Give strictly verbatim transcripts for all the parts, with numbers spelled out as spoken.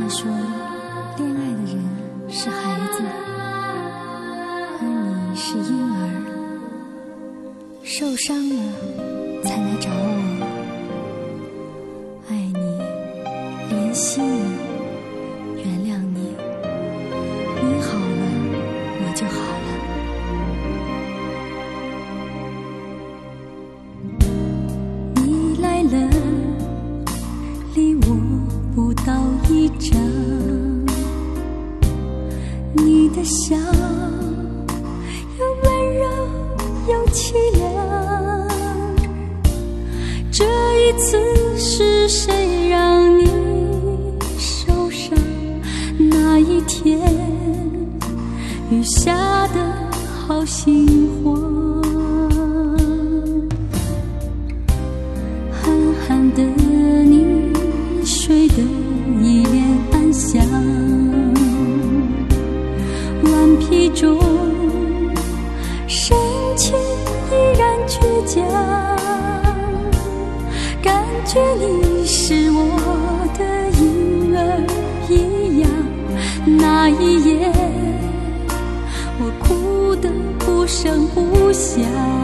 们说，恋爱的人是孩子，而你是婴儿，受伤了才来找我，爱你，怜惜你，原谅你，你好了，我就好了。你来了，离我不到一丈，你的笑又温柔又凄凉，这一次是谁让你受伤？那一天雨下得好心慌，憨憨的你睡得一脸安详，顽皮中深情依然倔强，感觉你是我的婴儿一样。那一夜我哭得不声不响，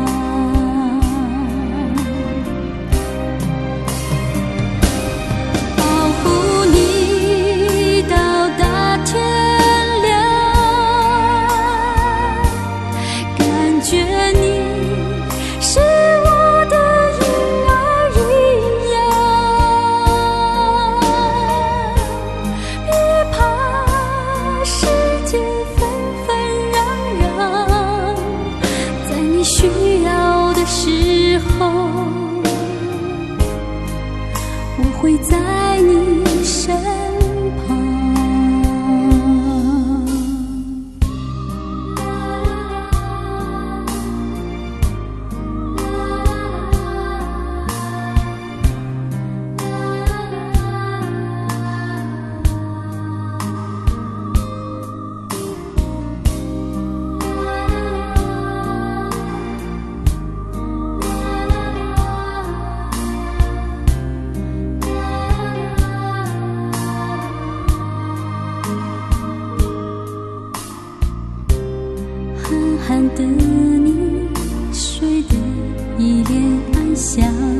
保护你到大天亮，感觉你是我的婴儿一样，别怕世界纷纷攘攘，在你需要的时候，我会在你身旁。憨憨的你睡得一脸安详，